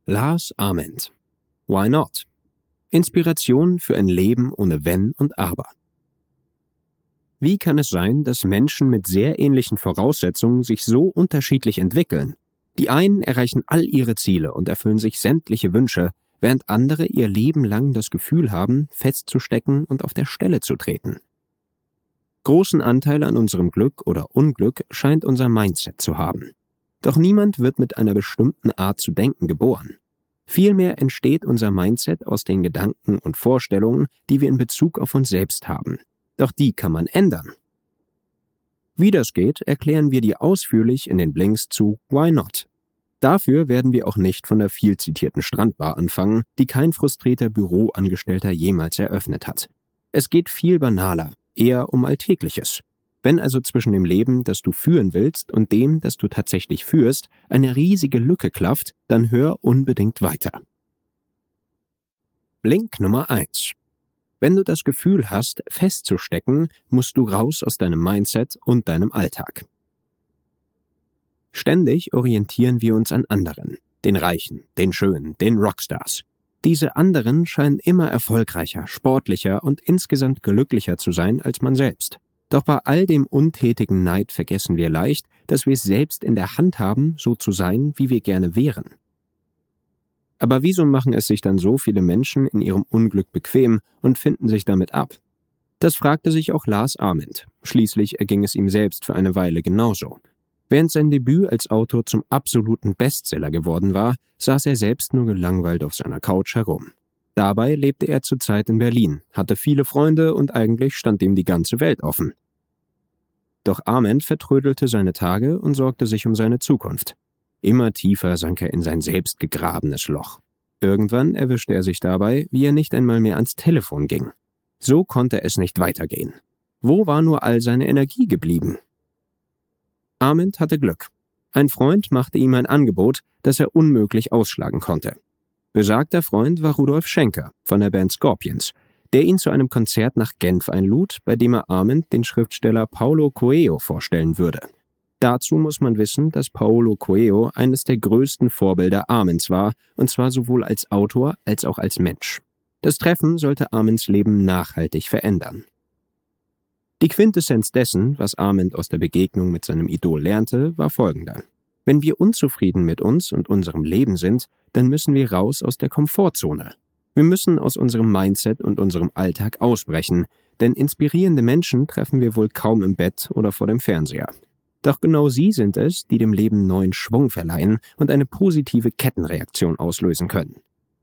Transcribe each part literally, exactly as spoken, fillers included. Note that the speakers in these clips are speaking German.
Lars Ament. Why not? Inspiration für ein Leben ohne Wenn und Aber. Wie kann es sein, dass Menschen mit sehr ähnlichen Voraussetzungen sich so unterschiedlich entwickeln? Die einen erreichen all ihre Ziele und erfüllen sich sämtliche Wünsche, während andere ihr Leben lang das Gefühl haben, festzustecken und auf der Stelle zu treten. Großen Anteil an unserem Glück oder Unglück scheint unser Mindset zu haben. Doch niemand wird mit einer bestimmten Art zu denken geboren. Vielmehr entsteht unser Mindset aus den Gedanken und Vorstellungen, die wir in Bezug auf uns selbst haben. Doch die kann man ändern. Wie das geht, erklären wir dir ausführlich in den Blinks zu Why Not? Dafür werden wir auch nicht von der viel zitierten Strandbar anfangen, die kein frustrierter Büroangestellter jemals eröffnet hat. Es geht viel banaler, eher um Alltägliches. Wenn also zwischen dem Leben, das du führen willst, und dem, das du tatsächlich führst, eine riesige Lücke klafft, dann hör unbedingt weiter. Blink Nummer eins. Wenn du das Gefühl hast, festzustecken, musst du raus aus deinem Mindset und deinem Alltag. Ständig orientieren wir uns an anderen, den Reichen, den Schönen, den Rockstars. Diese anderen scheinen immer erfolgreicher, sportlicher und insgesamt glücklicher zu sein als man selbst. Doch bei all dem untätigen Neid vergessen wir leicht, dass wir es selbst in der Hand haben, so zu sein, wie wir gerne wären. Aber wieso machen es sich dann so viele Menschen in ihrem Unglück bequem und finden sich damit ab? Das fragte sich auch Lars Ament. Schließlich erging es ihm selbst für eine Weile genauso. Während sein Debüt als Autor zum absoluten Bestseller geworden war, saß er selbst nur gelangweilt auf seiner Couch herum. Dabei lebte er zurzeit in Berlin, hatte viele Freunde und eigentlich stand ihm die ganze Welt offen. Doch Ament vertrödelte seine Tage und sorgte sich um seine Zukunft. Immer tiefer sank er in sein selbst gegrabenes Loch. Irgendwann erwischte er sich dabei, wie er nicht einmal mehr ans Telefon ging. So konnte es nicht weitergehen. Wo war nur all seine Energie geblieben? Ament hatte Glück. Ein Freund machte ihm ein Angebot, das er unmöglich ausschlagen konnte. Besagter Freund war Rudolf Schenker von der Band Scorpions, der ihn zu einem Konzert nach Genf einlud, bei dem er Ament den Schriftsteller Paulo Coelho vorstellen würde. Dazu muss man wissen, dass Paulo Coelho eines der größten Vorbilder Aments war, und zwar sowohl als Autor als auch als Mensch. Das Treffen sollte Aments Leben nachhaltig verändern. Die Quintessenz dessen, was Ament aus der Begegnung mit seinem Idol lernte, war folgender. Wenn wir unzufrieden mit uns und unserem Leben sind, dann müssen wir raus aus der Komfortzone. Wir müssen aus unserem Mindset und unserem Alltag ausbrechen, denn inspirierende Menschen treffen wir wohl kaum im Bett oder vor dem Fernseher. Doch genau sie sind es, die dem Leben neuen Schwung verleihen und eine positive Kettenreaktion auslösen können.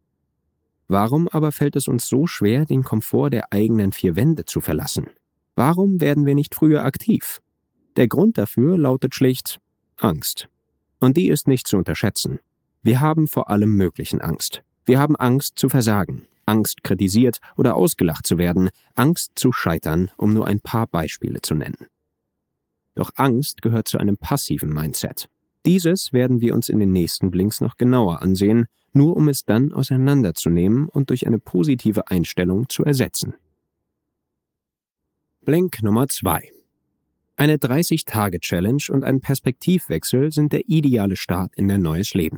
Warum aber fällt es uns so schwer, den Komfort der eigenen vier Wände zu verlassen? Warum werden wir nicht früher aktiv? Der Grund dafür lautet schlicht Angst. Und die ist nicht zu unterschätzen. Wir haben vor allem möglichen Angst. Wir haben Angst zu versagen, Angst kritisiert oder ausgelacht zu werden, Angst zu scheitern, um nur ein paar Beispiele zu nennen. Doch Angst gehört zu einem passiven Mindset. Dieses werden wir uns in den nächsten Blinks noch genauer ansehen, nur um es dann auseinanderzunehmen und durch eine positive Einstellung zu ersetzen. Blink Nummer zwei. Eine dreißig-Tage-Challenge und ein Perspektivwechsel sind der ideale Start in dein neues Leben.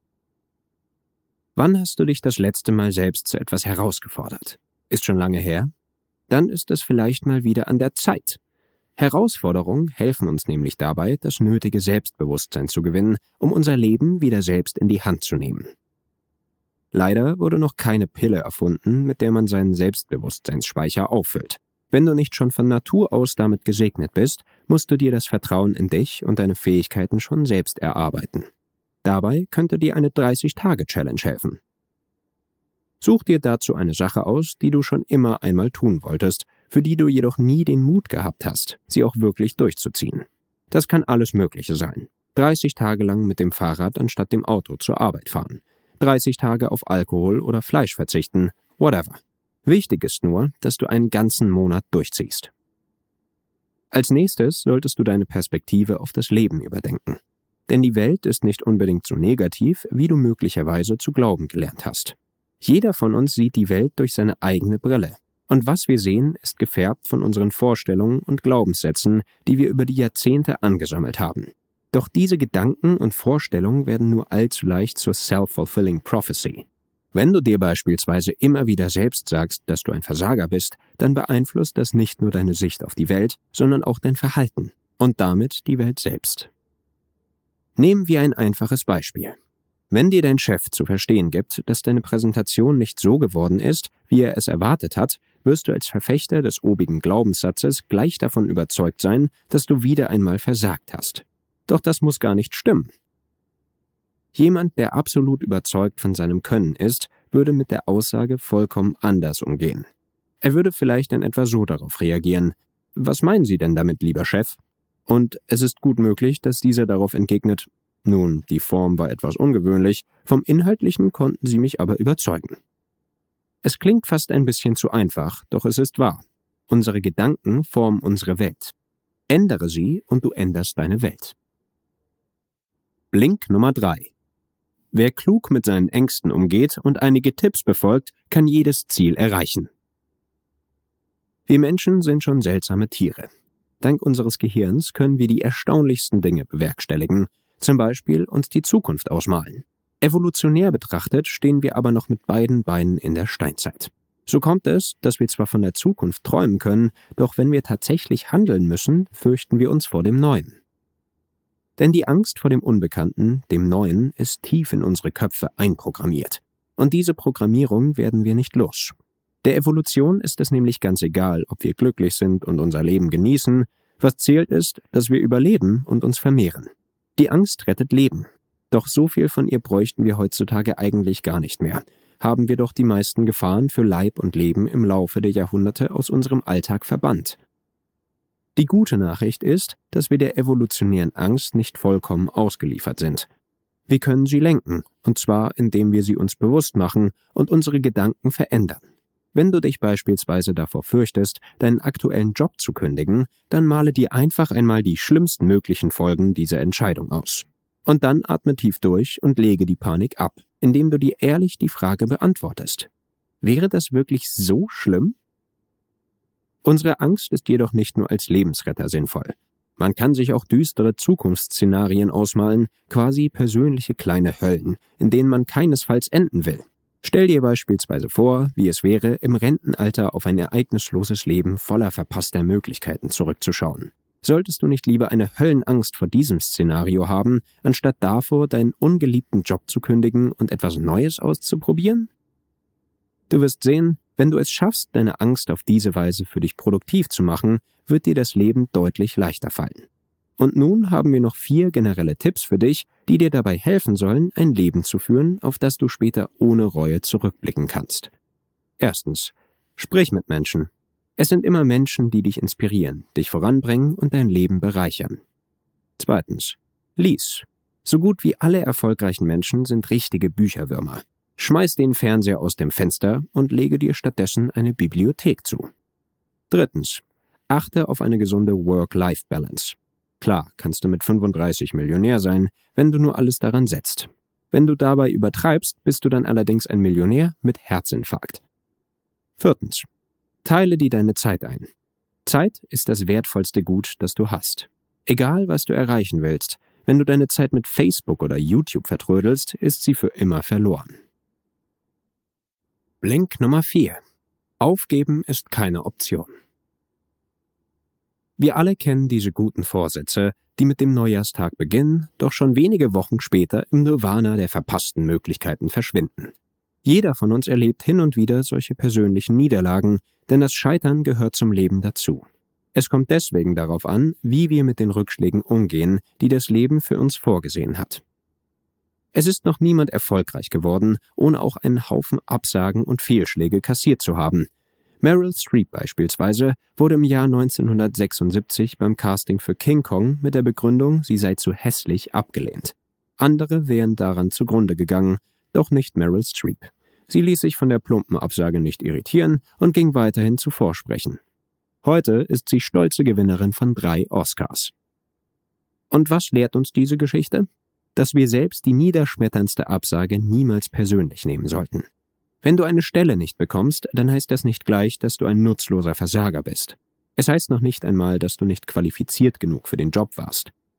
Wann hast du dich das letzte Mal selbst zu etwas herausgefordert? Ist schon lange her? Dann ist es vielleicht mal wieder an der Zeit. Herausforderungen helfen uns nämlich dabei, das nötige Selbstbewusstsein zu gewinnen, um unser Leben wieder selbst in die Hand zu nehmen. Leider wurde noch keine Pille erfunden, mit der man seinen Selbstbewusstseinsspeicher auffüllt. Wenn du nicht schon von Natur aus damit gesegnet bist, musst du dir das Vertrauen in dich und deine Fähigkeiten schon selbst erarbeiten. Dabei könnte dir eine dreißig-Tage-Challenge helfen. Such dir dazu eine Sache aus, die du schon immer einmal tun wolltest, für die du jedoch nie den Mut gehabt hast, sie auch wirklich durchzuziehen. Das kann alles Mögliche sein. dreißig Tage lang mit dem Fahrrad anstatt dem Auto zur Arbeit fahren. dreißig Tage auf Alkohol oder Fleisch verzichten, whatever. Wichtig ist nur, dass du einen ganzen Monat durchziehst. Als nächstes solltest du deine Perspektive auf das Leben überdenken. Denn die Welt ist nicht unbedingt so negativ, wie du möglicherweise zu glauben gelernt hast. Jeder von uns sieht die Welt durch seine eigene Brille. Und was wir sehen, ist gefärbt von unseren Vorstellungen und Glaubenssätzen, die wir über die Jahrzehnte angesammelt haben. Doch diese Gedanken und Vorstellungen werden nur allzu leicht zur self-fulfilling prophecy. Wenn du dir beispielsweise immer wieder selbst sagst, dass du ein Versager bist, dann beeinflusst das nicht nur deine Sicht auf die Welt, sondern auch dein Verhalten und damit die Welt selbst. Nehmen wir ein einfaches Beispiel. Wenn dir dein Chef zu verstehen gibt, dass deine Präsentation nicht so geworden ist, wie er es erwartet hat, wirst du als Verfechter des obigen Glaubenssatzes gleich davon überzeugt sein, dass du wieder einmal versagt hast. Doch das muss gar nicht stimmen. Jemand, der absolut überzeugt von seinem Können ist, würde mit der Aussage vollkommen anders umgehen. Er würde vielleicht in etwa so darauf reagieren: Was meinen Sie denn damit, lieber Chef? Und es ist gut möglich, dass dieser darauf entgegnet: Nun, die Form war etwas ungewöhnlich, vom Inhaltlichen konnten Sie mich aber überzeugen. Es klingt fast ein bisschen zu einfach, doch es ist wahr. Unsere Gedanken formen unsere Welt. Ändere sie und du änderst deine Welt. Blink Nummer drei. Wer klug mit seinen Ängsten umgeht und einige Tipps befolgt, kann jedes Ziel erreichen. Wir Menschen sind schon seltsame Tiere. Dank unseres Gehirns können wir die erstaunlichsten Dinge bewerkstelligen, zum Beispiel uns die Zukunft ausmalen. Evolutionär betrachtet stehen wir aber noch mit beiden Beinen in der Steinzeit. So kommt es, dass wir zwar von der Zukunft träumen können, doch wenn wir tatsächlich handeln müssen, fürchten wir uns vor dem Neuen. Denn die Angst vor dem Unbekannten, dem Neuen, ist tief in unsere Köpfe einprogrammiert. Und diese Programmierung werden wir nicht los. Der Evolution ist es nämlich ganz egal, ob wir glücklich sind und unser Leben genießen. Was zählt ist, dass wir überleben und uns vermehren. Die Angst rettet Leben. Doch so viel von ihr bräuchten wir heutzutage eigentlich gar nicht mehr. Haben wir doch die meisten Gefahren für Leib und Leben im Laufe der Jahrhunderte aus unserem Alltag verbannt. Die gute Nachricht ist, dass wir der evolutionären Angst nicht vollkommen ausgeliefert sind. Wir können sie lenken, und zwar indem wir sie uns bewusst machen und unsere Gedanken verändern. Wenn du dich beispielsweise davor fürchtest, deinen aktuellen Job zu kündigen, dann male dir einfach einmal die schlimmsten möglichen Folgen dieser Entscheidung aus. Und dann atme tief durch und lege die Panik ab, indem du dir ehrlich die Frage beantwortest: Wäre das wirklich so schlimm? Unsere Angst ist jedoch nicht nur als Lebensretter sinnvoll. Man kann sich auch düstere Zukunftsszenarien ausmalen, quasi persönliche kleine Höllen, in denen man keinesfalls enden will. Stell dir beispielsweise vor, wie es wäre, im Rentenalter auf ein ereignisloses Leben voller verpasster Möglichkeiten zurückzuschauen. Solltest du nicht lieber eine Höllenangst vor diesem Szenario haben, anstatt davor, deinen ungeliebten Job zu kündigen und etwas Neues auszuprobieren? Du wirst sehen, wenn du es schaffst, deine Angst auf diese Weise für dich produktiv zu machen, wird dir das Leben deutlich leichter fallen. Und nun haben wir noch vier generelle Tipps für dich, die dir dabei helfen sollen, ein Leben zu führen, auf das du später ohne Reue zurückblicken kannst. Erstens: Sprich mit Menschen. Es sind immer Menschen, die dich inspirieren, dich voranbringen und dein Leben bereichern. Zweitens: Lies. So gut wie alle erfolgreichen Menschen sind richtige Bücherwürmer. Schmeiß den Fernseher aus dem Fenster und lege dir stattdessen eine Bibliothek zu. Drittens: Achte auf eine gesunde Work-Life-Balance. Klar, kannst du mit fünfunddreißig Millionär sein, wenn du nur alles daran setzt. Wenn du dabei übertreibst, bist du dann allerdings ein Millionär mit Herzinfarkt. Viertens: Teile dir deine Zeit ein. Zeit ist das wertvollste Gut, das du hast. Egal, was du erreichen willst, wenn du deine Zeit mit Facebook oder YouTube vertrödelst, ist sie für immer verloren. Blink Nummer vier. Aufgeben ist keine Option. Wir alle kennen diese guten Vorsätze, die mit dem Neujahrstag beginnen, doch schon wenige Wochen später im Nirvana der verpassten Möglichkeiten verschwinden. Jeder von uns erlebt hin und wieder solche persönlichen Niederlagen, denn das Scheitern gehört zum Leben dazu. Es kommt deswegen darauf an, wie wir mit den Rückschlägen umgehen, die das Leben für uns vorgesehen hat. Es ist noch niemand erfolgreich geworden, ohne auch einen Haufen Absagen und Fehlschläge kassiert zu haben. Meryl Streep beispielsweise wurde im Jahr neunzehnhundertsechsundsiebzig beim Casting für King Kong mit der Begründung, sie sei zu hässlich, abgelehnt. Andere wären daran zugrunde gegangen, doch nicht Meryl Streep. Sie ließ sich von der plumpen Absage nicht irritieren und ging weiterhin zu Vorsprechen. Heute ist sie stolze Gewinnerin von drei Oscars. Und was lehrt uns diese Geschichte? Dass wir selbst die niederschmetterndste Absage niemals persönlich nehmen sollten. Wenn du eine Stelle nicht bekommst, dann heißt das nicht gleich, dass du ein nutzloser Versager bist. Es heißt noch nicht einmal, dass du nicht qualifiziert genug für den Job warst.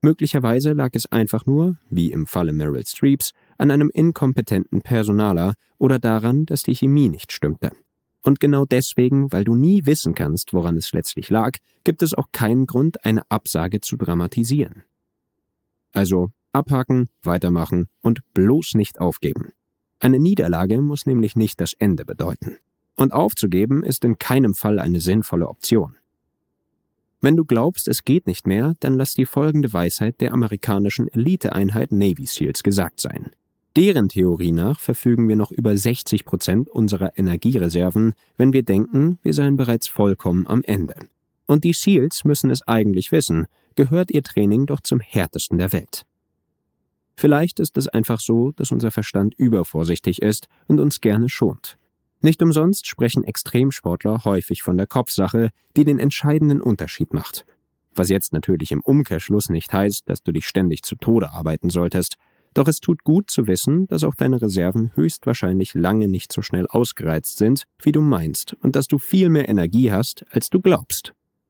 Möglicherweise lag es einfach nur, wie im Falle Meryl Streeps, an einem inkompetenten Personaler oder daran, dass die Chemie nicht stimmte. Und genau deswegen, weil du nie wissen kannst, woran es letztlich lag, gibt es auch keinen Grund, eine Absage zu dramatisieren. Also abhaken, weitermachen und bloß nicht aufgeben. Eine Niederlage muss nämlich nicht das Ende bedeuten. Und aufzugeben ist in keinem Fall eine sinnvolle Option. Wenn du glaubst, es geht nicht mehr, dann lass die folgende Weisheit der amerikanischen Eliteeinheit Navy SEALs gesagt sein. Deren Theorie nach verfügen wir noch über sechzig Prozent unserer Energiereserven, wenn wir denken, wir seien bereits vollkommen am Ende. Und die SEALs müssen es eigentlich wissen, gehört ihr Training doch zum härtesten der Welt. Vielleicht ist es einfach so, dass unser Verstand übervorsichtig ist und uns gerne schont. Nicht umsonst sprechen Extremsportler häufig von der Kopfsache, die den entscheidenden Unterschied macht. Was jetzt natürlich im Umkehrschluss nicht heißt, dass du dich ständig zu Tode arbeiten solltest, doch es tut gut zu wissen, dass auch deine Reserven höchstwahrscheinlich lange nicht so schnell ausgereizt sind, wie du meinst, und dass du viel mehr Energie hast, als du glaubst.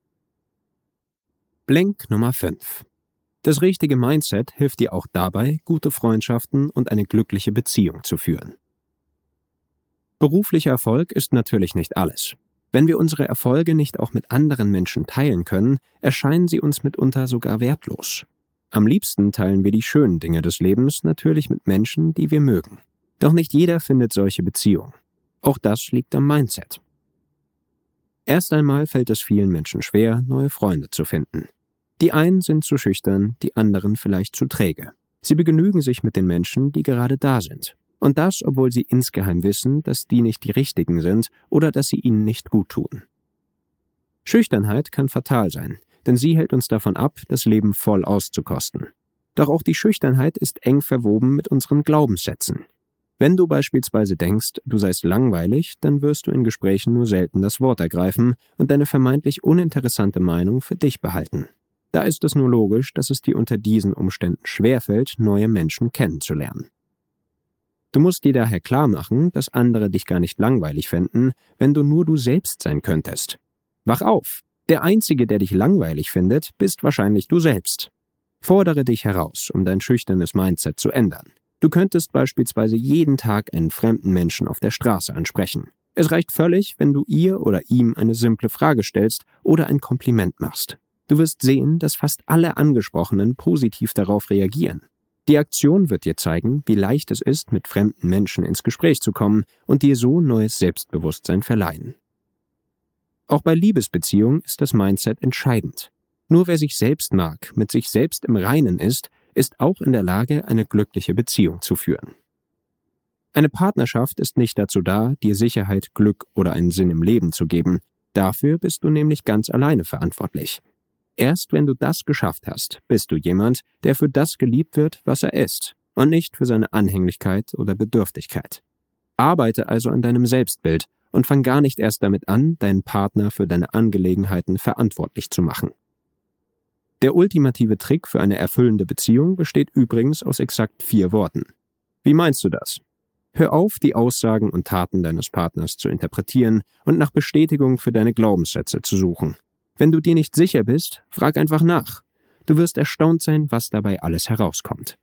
Blank Nummer fünf. Das richtige Mindset hilft dir auch dabei, gute Freundschaften und eine glückliche Beziehung zu führen. Beruflicher Erfolg ist natürlich nicht alles. Wenn wir unsere Erfolge nicht auch mit anderen Menschen teilen können, erscheinen sie uns mitunter sogar wertlos. Am liebsten teilen wir die schönen Dinge des Lebens natürlich mit Menschen, die wir mögen. Doch nicht jeder findet solche Beziehungen. Auch das liegt am Mindset. Erst einmal fällt es vielen Menschen schwer, neue Freunde zu finden. Die einen sind zu schüchtern, die anderen vielleicht zu träge. Sie begnügen sich mit den Menschen, die gerade da sind. Und das, obwohl sie insgeheim wissen, dass die nicht die Richtigen sind oder dass sie ihnen nicht gut tun. Schüchternheit kann fatal sein, denn sie hält uns davon ab, das Leben voll auszukosten. Doch auch die Schüchternheit ist eng verwoben mit unseren Glaubenssätzen. Wenn du beispielsweise denkst, du seist langweilig, dann wirst du in Gesprächen nur selten das Wort ergreifen und deine vermeintlich uninteressante Meinung für dich behalten. Da ist es nur logisch, dass es dir unter diesen Umständen schwerfällt, neue Menschen kennenzulernen. Du musst dir daher klar machen, dass andere dich gar nicht langweilig fänden, wenn du nur du selbst sein könntest. Wach auf! Der Einzige, der dich langweilig findet, bist wahrscheinlich du selbst. Fordere dich heraus, um dein schüchternes Mindset zu ändern. Du könntest beispielsweise jeden Tag einen fremden Menschen auf der Straße ansprechen. Es reicht völlig, wenn du ihr oder ihm eine simple Frage stellst oder ein Kompliment machst. Du wirst sehen, dass fast alle Angesprochenen positiv darauf reagieren. Die Aktion wird dir zeigen, wie leicht es ist, mit fremden Menschen ins Gespräch zu kommen und dir so neues Selbstbewusstsein verleihen. Auch bei Liebesbeziehungen ist das Mindset entscheidend. Nur wer sich selbst mag, mit sich selbst im Reinen ist, ist auch in der Lage, eine glückliche Beziehung zu führen. Eine Partnerschaft ist nicht dazu da, dir Sicherheit, Glück oder einen Sinn im Leben zu geben. Dafür bist du nämlich ganz alleine verantwortlich. Erst wenn du das geschafft hast, bist du jemand, der für das geliebt wird, was er ist, und nicht für seine Anhänglichkeit oder Bedürftigkeit. Arbeite also an deinem Selbstbild und fang gar nicht erst damit an, deinen Partner für deine Angelegenheiten verantwortlich zu machen. Der ultimative Trick für eine erfüllende Beziehung besteht übrigens aus exakt vier Worten. Wie meinst du das? Hör auf, die Aussagen und Taten deines Partners zu interpretieren und nach Bestätigung für deine Glaubenssätze zu suchen. Wenn du dir nicht sicher bist, frag einfach nach. Du wirst erstaunt sein, was dabei alles herauskommt.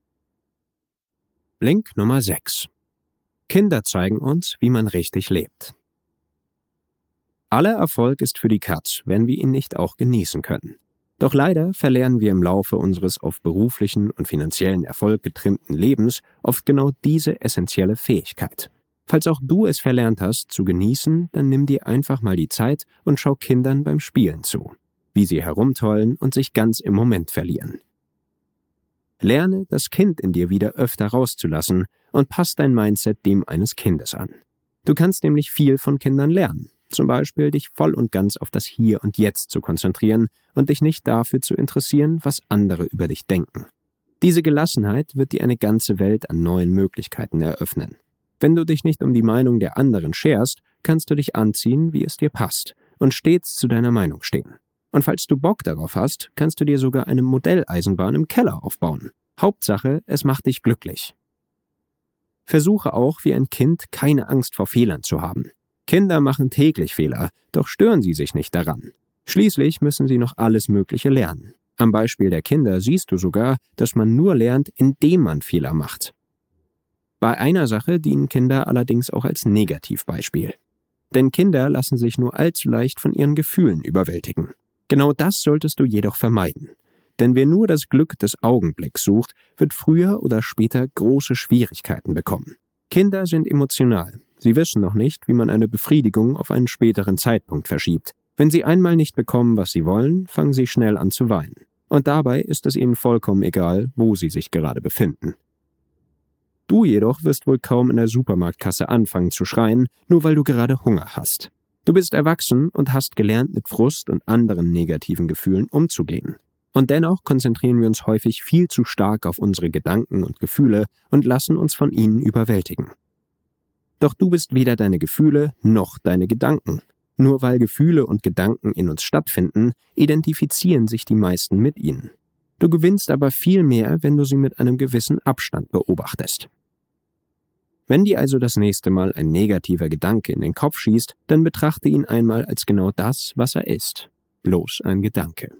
Link Nummer sechs. Kinder zeigen uns, wie man richtig lebt. Aller Erfolg ist für die Katz, wenn wir ihn nicht auch genießen können. Doch leider verlernen wir im Laufe unseres auf beruflichen und finanziellen Erfolg getrimmten Lebens oft genau diese essentielle Fähigkeit. Falls auch du es verlernt hast, zu genießen, dann nimm dir einfach mal die Zeit und schau Kindern beim Spielen zu, wie sie herumtollen und sich ganz im Moment verlieren. Lerne, das Kind in dir wieder öfter rauszulassen und pass dein Mindset dem eines Kindes an. Du kannst nämlich viel von Kindern lernen, zum Beispiel dich voll und ganz auf das Hier und Jetzt zu konzentrieren und dich nicht dafür zu interessieren, was andere über dich denken. Diese Gelassenheit wird dir eine ganze Welt an neuen Möglichkeiten eröffnen. Wenn du dich nicht um die Meinung der anderen scherst, kannst du dich anziehen, wie es dir passt, und stets zu deiner Meinung stehen. Und falls du Bock darauf hast, kannst du dir sogar eine Modelleisenbahn im Keller aufbauen. Hauptsache, es macht dich glücklich. Versuche auch, wie ein Kind, keine Angst vor Fehlern zu haben. Kinder machen täglich Fehler, doch stören sie sich nicht daran. Schließlich müssen sie noch alles Mögliche lernen. Am Beispiel der Kinder siehst du sogar, dass man nur lernt, indem man Fehler macht. Bei einer Sache dienen Kinder allerdings auch als Negativbeispiel. Denn Kinder lassen sich nur allzu leicht von ihren Gefühlen überwältigen. Genau das solltest du jedoch vermeiden. Denn wer nur das Glück des Augenblicks sucht, wird früher oder später große Schwierigkeiten bekommen. Kinder sind emotional. Sie wissen noch nicht, wie man eine Befriedigung auf einen späteren Zeitpunkt verschiebt. Wenn sie einmal nicht bekommen, was sie wollen, fangen sie schnell an zu weinen. Und dabei ist es ihnen vollkommen egal, wo sie sich gerade befinden. Du jedoch wirst wohl kaum in der Supermarktkasse anfangen zu schreien, nur weil du gerade Hunger hast. Du bist erwachsen und hast gelernt, mit Frust und anderen negativen Gefühlen umzugehen. Und dennoch konzentrieren wir uns häufig viel zu stark auf unsere Gedanken und Gefühle und lassen uns von ihnen überwältigen. Doch du bist weder deine Gefühle noch deine Gedanken. Nur weil Gefühle und Gedanken in uns stattfinden, identifizieren sich die meisten mit ihnen. Du gewinnst aber viel mehr, wenn du sie mit einem gewissen Abstand beobachtest. Wenn dir also das nächste Mal ein negativer Gedanke in den Kopf schießt, dann betrachte ihn einmal als genau das, was er ist. Bloß ein Gedanke.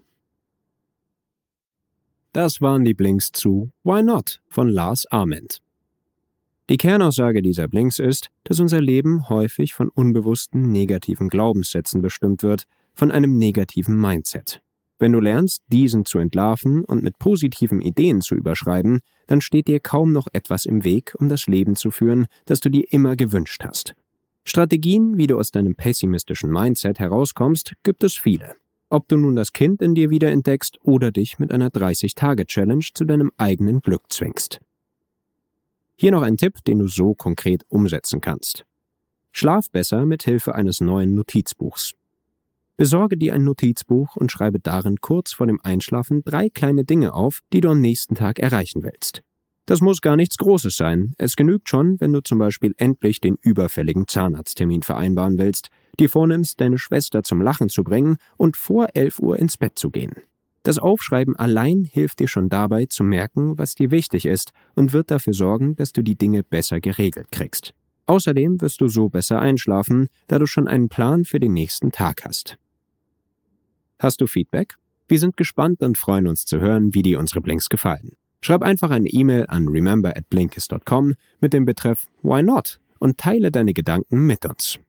Das waren die Blinks zu Why Not von Lars Ament. Die Kernaussage dieser Blinks ist, dass unser Leben häufig von unbewussten negativen Glaubenssätzen bestimmt wird, von einem negativen Mindset. Wenn du lernst, diesen zu entlarven und mit positiven Ideen zu überschreiben, dann steht dir kaum noch etwas im Weg, um das Leben zu führen, das du dir immer gewünscht hast. Strategien, wie du aus deinem pessimistischen Mindset herauskommst, gibt es viele. Ob du nun das Kind in dir wiederentdeckst oder dich mit einer dreißig-Tage-Challenge zu deinem eigenen Glück zwingst. Hier noch ein Tipp, den du so konkret umsetzen kannst. Schlaf besser mit Hilfe eines neuen Notizbuchs. Besorge dir ein Notizbuch und schreibe darin kurz vor dem Einschlafen drei kleine Dinge auf, die du am nächsten Tag erreichen willst. Das muss gar nichts Großes sein. Es genügt schon, wenn du zum Beispiel endlich den überfälligen Zahnarzttermin vereinbaren willst, dir vornimmst, deine Schwester zum Lachen zu bringen und vor elf Uhr ins Bett zu gehen. Das Aufschreiben allein hilft dir schon dabei, zu merken, was dir wichtig ist und wird dafür sorgen, dass du die Dinge besser geregelt kriegst. Außerdem wirst du so besser einschlafen, da du schon einen Plan für den nächsten Tag hast. Hast du Feedback? Wir sind gespannt und freuen uns zu hören, wie dir unsere Blinks gefallen. Schreib einfach eine E-Mail an remember at blinkist dot com mit dem Betreff Why Not und teile deine Gedanken mit uns.